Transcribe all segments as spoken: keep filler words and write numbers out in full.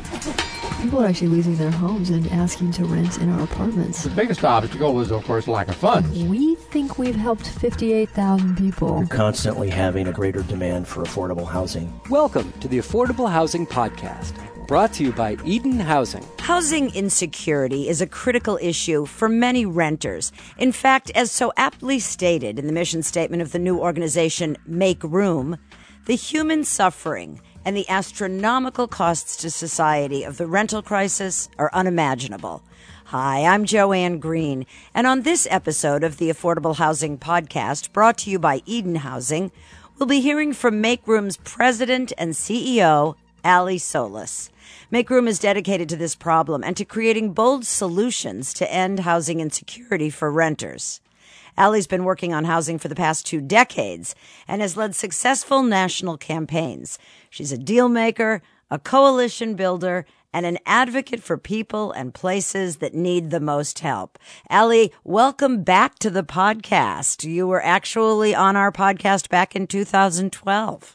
People are actually losing their homes and asking to rent in our apartments. The biggest obstacle is, of course, lack of funds. We think we've helped fifty-eight thousand people. We're constantly having a greater demand for affordable housing. Welcome to the Affordable Housing Podcast, brought to you by Eden Housing. Housing insecurity is a critical issue for many renters. In fact, as so aptly stated in the mission statement of the new organization Make Room, the human suffering and the astronomical costs to society of the rental crisis are unimaginable. Hi, I'm Joanne Green, and on this episode of the Affordable Housing Podcast, brought to you by Eden Housing, we'll be hearing from Make Room's president and C E O, Ali Solis. Make Room is dedicated to this problem and to creating bold solutions to end housing insecurity for renters. Ali's been working on housing for the past two decades and has led successful national campaigns. She's a deal maker, a coalition builder, and an advocate for people and places that need the most help. Ali, welcome back to the podcast. You were actually on our podcast back in two thousand twelve.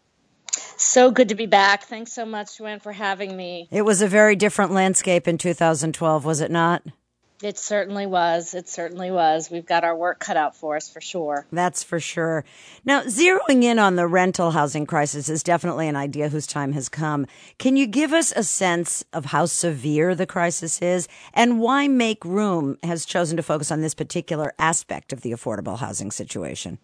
So good to be back. Thanks so much, Joanne, for having me. It was a very different landscape in two thousand twelve, was it not? It certainly was. It certainly was. We've got our work cut out for us, for sure. That's for sure. Now, zeroing in on the rental housing crisis is definitely an idea whose time has come. Can you give us a sense of how severe the crisis is and why Make Room has chosen to focus on this particular aspect of the affordable housing situation?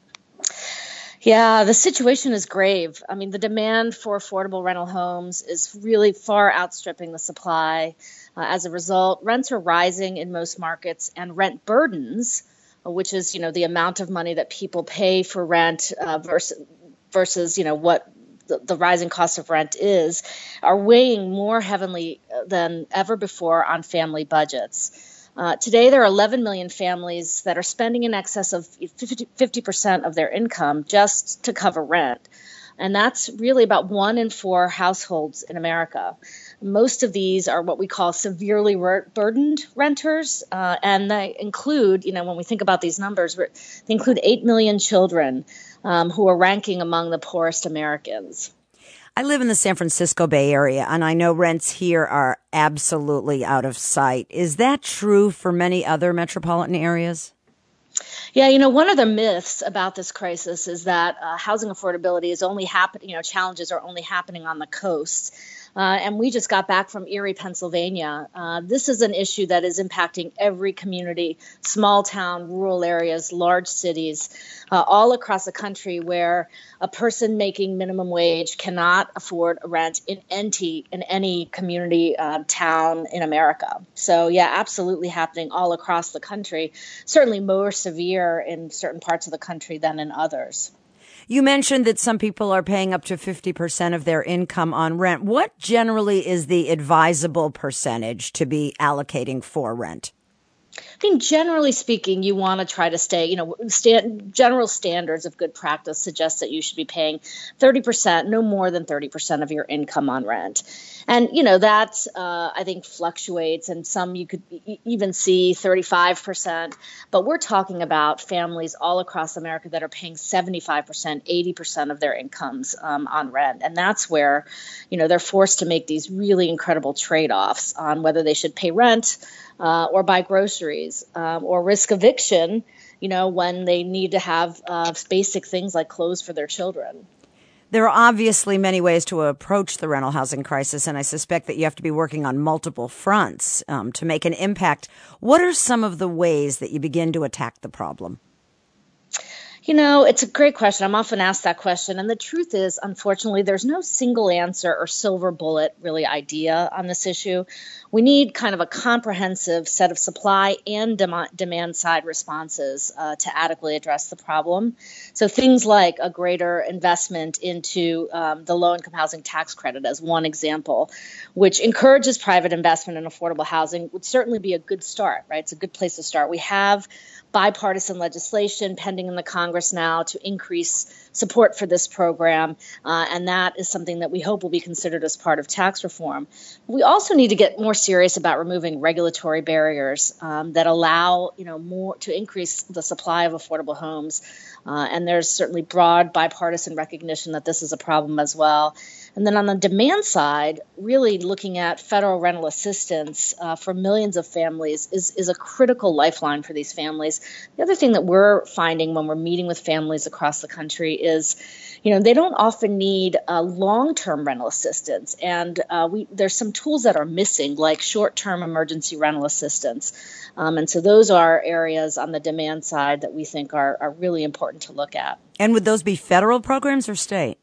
Yeah, the situation is grave. I mean, the demand for affordable rental homes is really far outstripping the supply. Uh, as a result, rents are rising in most markets, and rent burdens, uh, which is, you know, the amount of money that people pay for rent uh, versus, versus, you know, what the, the rising cost of rent is, are weighing more heavily than ever before on family budgets. Uh, today, there are eleven million families that are spending in excess of fifty percent of their income just to cover rent. And that's really about one in four households in America. Most of these are what we call severely re- burdened renters. Uh, and they include, you know, when we think about these numbers, they include eight million children um, who are ranking among the poorest Americans. I live in the San Francisco Bay Area, and I know rents here are absolutely out of sight. Is that true for many other metropolitan areas? Yeah, you know, one of the myths about this crisis is that uh, housing affordability is only happening, you know, challenges are only happening on the coast. Uh, and we just got back from Erie, Pennsylvania. Uh, this is an issue that is impacting every community, small town, rural areas, large cities, uh, all across the country where a person making minimum wage cannot afford a rent in any, in any community uh, town in America. So, yeah, absolutely happening all across the country, certainly more severe in certain parts of the country than in others. You mentioned that some people are paying up to fifty percent of their income on rent. What generally is the advisable percentage to be allocating for rent? I think generally speaking, you want to try to stay, you know, stand, general standards of good practice suggest that you should be paying thirty percent, no more than thirty percent of your income on rent. And, you know, that uh, I think fluctuates, and some you could e- even see thirty-five percent. But we're talking about families all across America that are paying seventy-five percent, eighty percent of their incomes um, on rent. And that's where, you know, they're forced to make these really incredible trade-offs on whether they should pay rent Uh, or buy groceries, um, or risk eviction, you know, when they need to have uh, basic things like clothes for their children. There are obviously many ways to approach the rental housing crisis, and I suspect that you have to be working on multiple fronts um, to make an impact. What are some of the ways that you begin to attack the problem? You know, it's a great question. I'm often asked that question. And the truth is, unfortunately, there's no single answer or silver bullet really idea on this issue. We need kind of a comprehensive set of supply and dem- demand side responses uh, to adequately address the problem. So things like a greater investment into um, the low-income housing tax credit as one example, which encourages private investment in affordable housing, would certainly be a good start, right? It's a good place to start. We have bipartisan legislation pending in the Congress now to increase support for this program, uh, and that is something that we hope will be considered as part of tax reform. We also need to get more serious about removing regulatory barriers um, that allow, you know, more to increase the supply of affordable homes. Uh, and there's certainly broad bipartisan recognition that this is a problem as well. And then on the demand side, really looking at federal rental assistance uh, for millions of families is, is a critical lifeline for these families. The other thing that we're finding when we're meeting with families across the country is, you know, they don't often need uh, long-term rental assistance. And uh, we, there's some tools that are missing, like short-term emergency rental assistance. Um, and so those are areas on the demand side that we think are, are really important to look at. And would those be federal programs or state?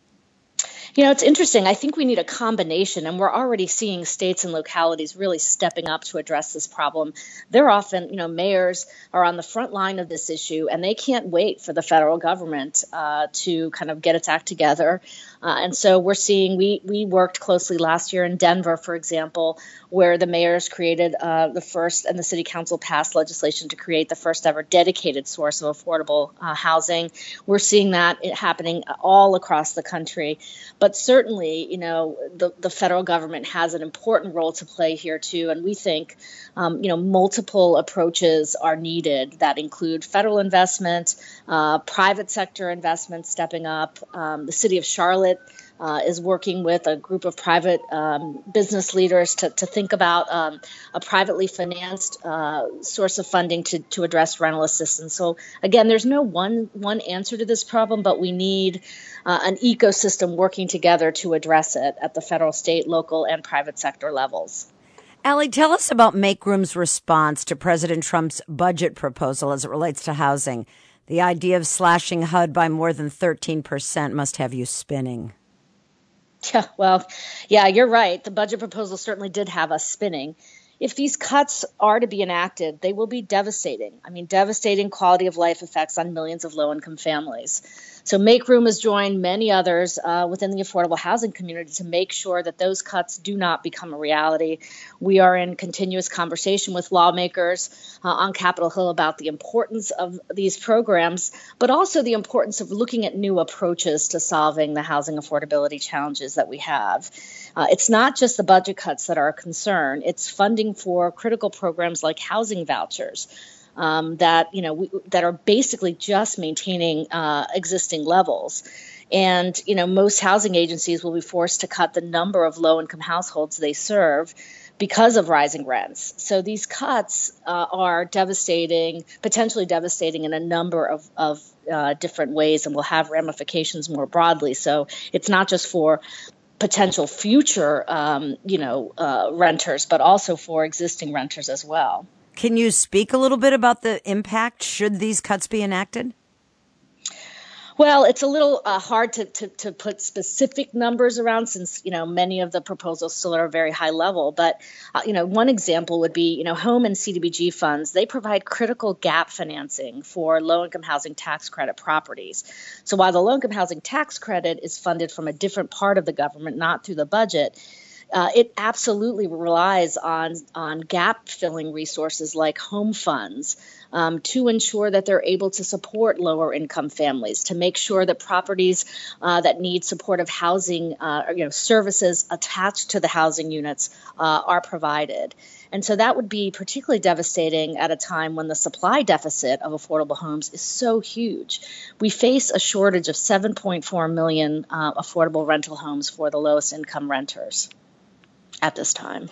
You know, it's interesting. I think we need a combination, and we're already seeing states and localities really stepping up to address this problem. They're often, you know, mayors are on the front line of this issue, and they can't wait for the federal government uh, to kind of get its act together. Uh, and so we're seeing, we we worked closely last year in Denver, for example, where the mayors created uh, the first, and the city council passed legislation to create the first ever dedicated source of affordable uh, housing. We're seeing that happening all across the country. But certainly, you know, the, the federal government has an important role to play here, too. And we think, um, you know, multiple approaches are needed that include federal investment, uh, private sector investment stepping up. Um, the city of Charlotte Uh, is working with a group of private um, business leaders to, to think about um, a privately financed uh, source of funding to, to address rental assistance. So again, there's no one one answer to this problem, but we need uh, an ecosystem working together to address it at the federal, state, local, and private sector levels. Allie, tell us about Make Room's response to President Trump's budget proposal as it relates to housing. The idea of slashing H U D by more than thirteen percent must have you spinning. Yeah, well, yeah, you're right. The budget proposal certainly did have us spinning. If these cuts are to be enacted, they will be devastating. I mean, devastating quality of life effects on millions of low-income families. So Make Room has joined many others uh, within the affordable housing community to make sure that those cuts do not become a reality. We are in continuous conversation with lawmakers uh, on Capitol Hill about the importance of these programs, but also the importance of looking at new approaches to solving the housing affordability challenges that we have. Uh, it's not just the budget cuts that are a concern. It's funding for critical programs like housing vouchers. Um, that you know we, that are basically just maintaining uh, existing levels, and you know most housing agencies will be forced to cut the number of low-income households they serve because of rising rents. So these cuts uh, are devastating, potentially devastating in a number of, of uh, different ways, and will have ramifications more broadly. So it's not just for potential future, um, you know, uh, renters, but also for existing renters as well. Can you speak a little bit about the impact should these cuts be enacted? Well, it's a little uh, hard to, to, to put specific numbers around since, you know, many of the proposals still are very high level. But, uh, you know, one example would be, you know, home and C D B G funds. They provide critical gap financing for low-income housing tax credit properties. So while the low-income housing tax credit is funded from a different part of the government, not through the budget, Uh, it absolutely relies on on gap-filling resources like home funds um, to ensure that they're able to support lower-income families, to make sure that properties uh, that need supportive housing, uh, you know, services attached to the housing units uh, are provided. And so that would be particularly devastating at a time when the supply deficit of affordable homes is so huge. We face a shortage of seven point four million uh, affordable rental homes for the lowest-income renters at this time.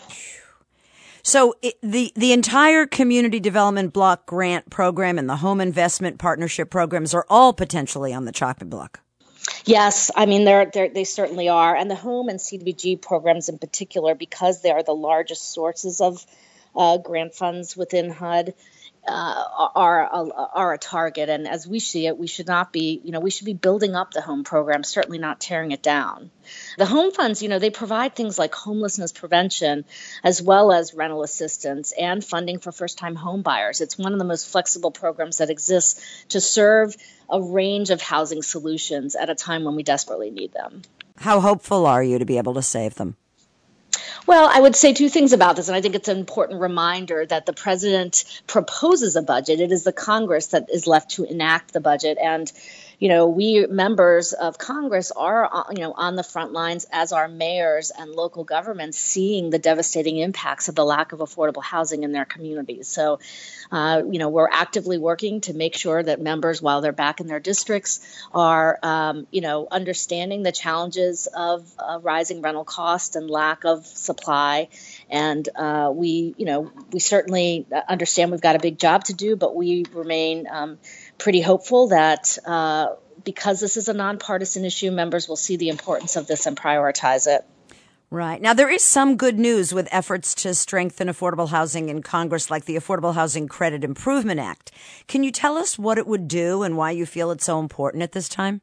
So it, the the entire community development block grant program and the home investment partnership programs are all potentially on the chopping block. Yes, I mean they're, they're they certainly are, and the home and C D B G programs in particular, because they are the largest sources of uh, grant funds within H U D. Uh, are are a target, and as we see it, we should not be, you know, we should be building up the home program, certainly not tearing it down. The home funds, you know, they provide things like homelessness prevention, as well as rental assistance and funding for first-time home buyers. It's one of the most flexible programs that exists to serve a range of housing solutions at a time when we desperately need them. How hopeful are you to be able to save them? Well, I would say two things about this, and I think it's an important reminder that the president proposes a budget. It is the Congress that is left to enact the budget. And, you know, we members of Congress are, you know, on the front lines, as are mayors and local governments, seeing the devastating impacts of the lack of affordable housing in their communities. So, uh, you know, we're actively working to make sure that members, while they're back in their districts, are, um, you know, understanding the challenges of uh, rising rental costs and lack of supply. And uh, we, you know, we certainly understand we've got a big job to do, but we remain um, pretty hopeful that uh, because this is a nonpartisan issue, members will see the importance of this and prioritize it. Right. Now, there is some good news with efforts to strengthen affordable housing in Congress, like the Affordable Housing Credit Improvement Act. Can you tell us what it would do and why you feel it's so important at this time?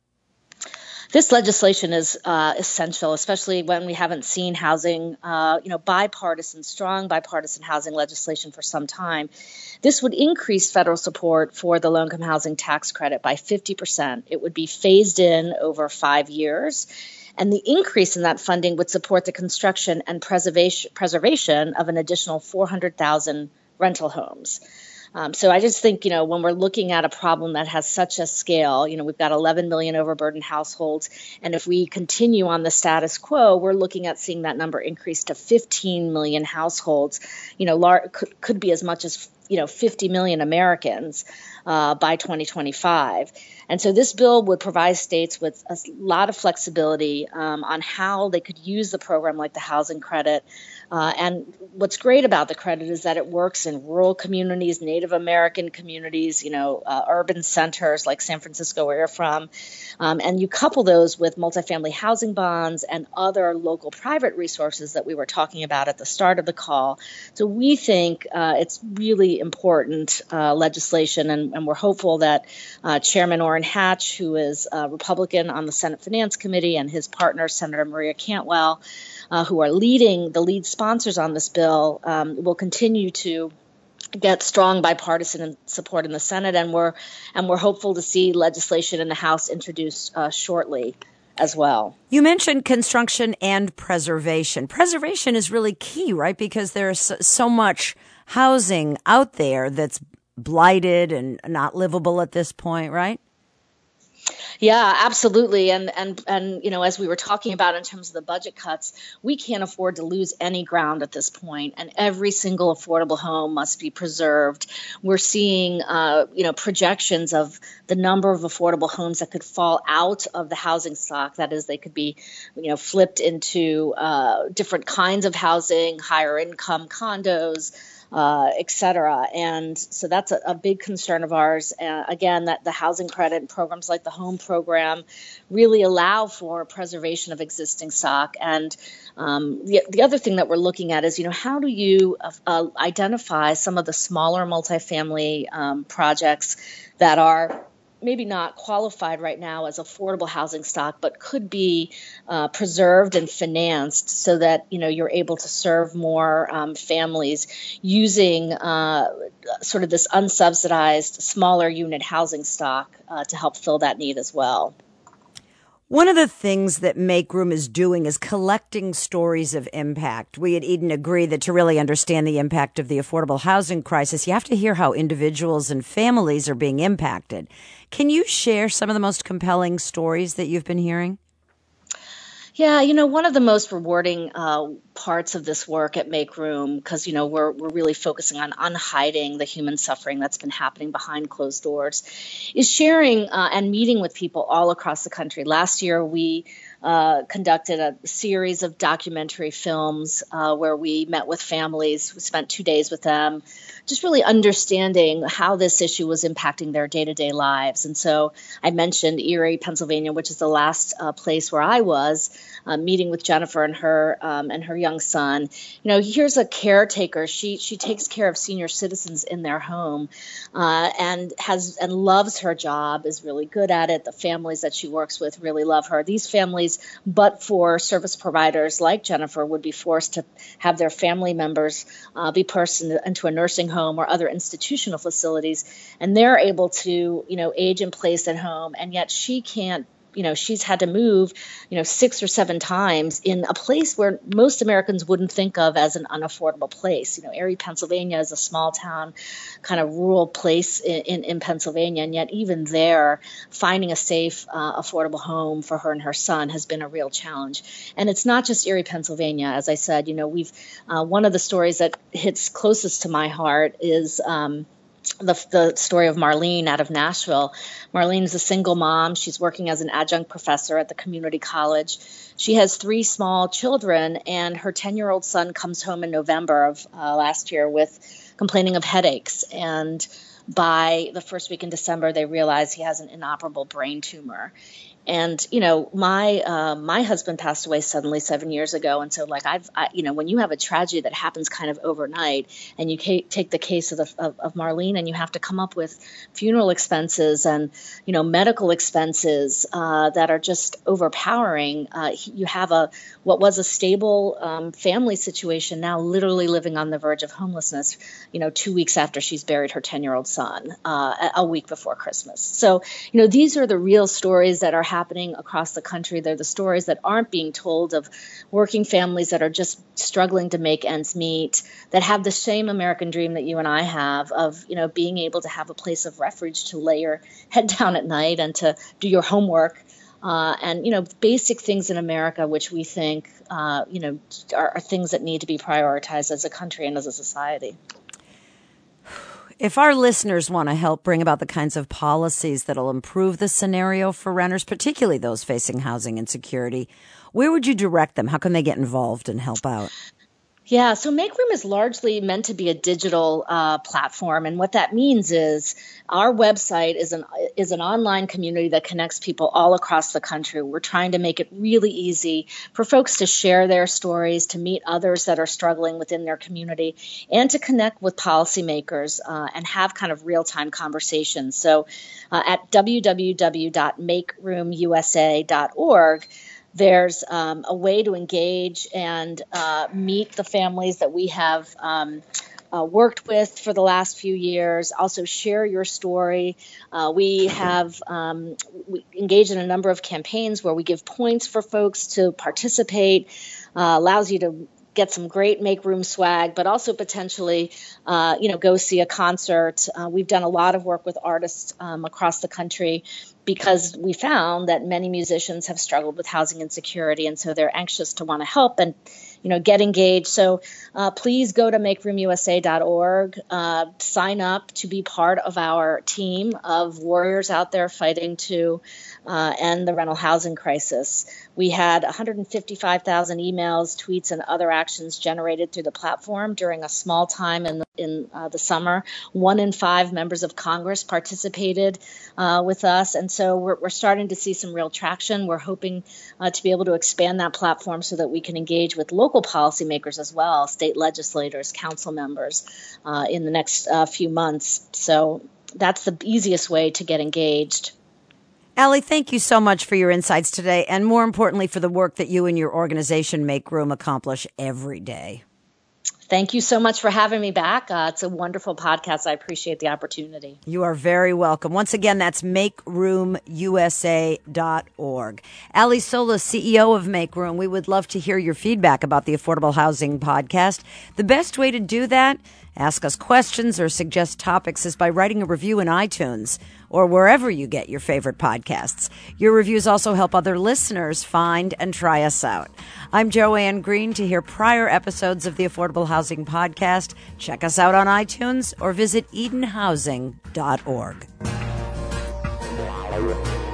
This legislation is uh, essential, especially when we haven't seen housing, uh, you know, bipartisan, strong bipartisan housing legislation for some time. This would increase federal support for the low-income housing tax credit by fifty percent. It would be phased in over five years. And the increase in that funding would support the construction and preservation, preservation of an additional four hundred thousand rental homes. Um, so I just think, you know, when we're looking at a problem that has such a scale, you know, we've got eleven million overburdened households. And if we continue on the status quo, we're looking at seeing that number increase to fifteen million households, you know, lar- could, could be as much as, you know, fifty million Americans uh, by twenty twenty-five. And so this bill would provide states with a lot of flexibility um, on how they could use the program like the housing credit. Uh, and what's great about the credit is that it works in rural communities, Native American communities, you know, uh, urban centers like San Francisco, where you're from. Um, and you couple those with multifamily housing bonds and other local private resources that we were talking about at the start of the call. So we think uh, it's really important uh, legislation, and, and we're hopeful that uh, Chairman Orrin Hatch, who is a Republican on the Senate Finance Committee, and his partner, Senator Maria Cantwell, uh, who are leading the lead sponsors on this bill, um, will continue to get strong bipartisan support in the Senate, and we're and we're hopeful to see legislation in the House introduced uh, shortly as well. You mentioned construction and preservation. Preservation is really key, right? Because there's so much housing out there that's blighted and not livable at this point, right? Yeah, absolutely. And, and, and, you know, as we were talking about in terms of the budget cuts, we can't afford to lose any ground at this point, and every single affordable home must be preserved. We're seeing, uh, you know, projections of the number of affordable homes that could fall out of the housing stock. That is, they could be, you know, flipped into uh, different kinds of housing, higher income condos, Uh, et cetera. And so that's a, a big concern of ours. Uh, again, that the housing credit and programs like the home program really allow for preservation of existing stock. And um, the, the other thing that we're looking at is, you know, how do you uh, uh, identify some of the smaller multifamily um, projects that are maybe not qualified right now as affordable housing stock, but could be uh, preserved and financed so that, you know, you're able to serve more um, families using uh, sort of this unsubsidized smaller unit housing stock uh, to help fill that need as well. One of the things that Make Room is doing is collecting stories of impact. We at Eden agree that to really understand the impact of the affordable housing crisis, you have to hear how individuals and families are being impacted. Can you share some of the most compelling stories that you've been hearing? Yeah, you know, one of the most rewarding uh, parts of this work at Make Room, because, you know, we're we're really focusing on unhiding the human suffering that's been happening behind closed doors, is sharing uh, and meeting with people all across the country. Last year, we uh, conducted a series of documentary films uh, where we met with families. We spent two days with them, just really understanding how this issue was impacting their day-to-day lives. And so I mentioned Erie, Pennsylvania, which is the last uh, place where I was, uh, meeting with Jennifer and her um, and her young son. You know, here's a caretaker. She she takes care of senior citizens in their home, uh, and has and loves her job, is really good at it. The families that she works with really love her. These families, but for service providers like Jennifer, would be forced to have their family members uh, be placed into a nursing home or other institutional facilities, and they're able to, you know, age in place at home, and yet she can't you know, she's had to move, you know, six or seven times in a place where most Americans wouldn't think of as an unaffordable place. You know, Erie, Pennsylvania is a small town, kind of rural place in, in, in Pennsylvania. And yet even there, finding a safe, uh, affordable home for her and her son has been a real challenge. And it's not just Erie, Pennsylvania. As I said, you know, we've, uh, one of the stories that hits closest to my heart is, um, The, the story of Marlene out of Nashville. Marlene is a single mom. She's working as an adjunct professor at the community college. She has three small children, and her ten-year-old son comes home in November of uh, last year with complaining of headaches. And by the first week in December, they realize he has an inoperable brain tumor. And, you know, my uh, my husband passed away suddenly seven years ago. And so, like, I've, I, you know, when you have a tragedy that happens kind of overnight and you ca- take the case of, the, of, of Marlene and you have to come up with funeral expenses and, you know, medical expenses uh, that are just overpowering, uh, you have a what was a stable um, family situation now literally living on the verge of homelessness, you know, two weeks after she's buried her ten-year-old son, uh, a week before Christmas. So, you know, these are the real stories that are happening across the country. They're the stories that aren't being told of working families that are just struggling to make ends meet, that have the same American dream that you and I have of, you know, being able to have a place of refuge to lay your head down at night and to do your homework. Uh, and, you know, basic things in America, which we think, uh, you know, are, are things that need to be prioritized as a country and as a society. If our listeners want to help bring about the kinds of policies that'll improve the scenario for renters, particularly those facing housing insecurity, where would you direct them? How can they get involved and help out? Yeah, so Make Room is largely meant to be a digital uh, platform, and what that means is our website is an is an online community that connects people all across the country. We're trying to make it really easy for folks to share their stories, to meet others that are struggling within their community, and to connect with policymakers uh, and have kind of real-time conversations. So uh, at w w w dot make room u s a dot org, there's um, a way to engage and uh, meet the families that we have um, uh, worked with for the last few years. Also share your story. Uh, we have um, we engaged in a number of campaigns where we give points for folks to participate, uh, allows you to get some great Make Room swag, but also potentially, uh, you know, go see a concert. Uh, we've done a lot of work with artists um, across the country because we found that many musicians have struggled with housing insecurity, and so they're anxious to want to help and, you know, get engaged. So uh, please go to make room u s a dot org, uh, sign up to be part of our team of warriors out there fighting to uh, end the rental housing crisis. We had one hundred fifty-five thousand emails, tweets, and other actions generated through the platform during a small time in the, in uh, the summer. One in five members of Congress participated uh, with us, and so we're, we're starting to see some real traction. We're hoping uh, to be able to expand that platform so that we can engage with local policymakers as well, state legislators, council members, uh, in the next uh, few months. So that's the easiest way to get engaged. Allie, thank you so much for your insights today, and more importantly, for the work that you and your organization Make Room accomplish every day. Thank you so much for having me back. Uh, it's a wonderful podcast. I appreciate the opportunity. You are very welcome. Once again, that's make room u s a dot org. Allie Solis, C E O of Make Room. We would love to hear your feedback about the Affordable Housing Podcast. The best way to do that, ask us questions or suggest topics, is by writing a review in iTunes or wherever you get your favorite podcasts. Your reviews also help other listeners find and try us out. I'm Joanne Green. To hear prior episodes of the Affordable Housing Podcast, check us out on iTunes or visit eden housing dot org.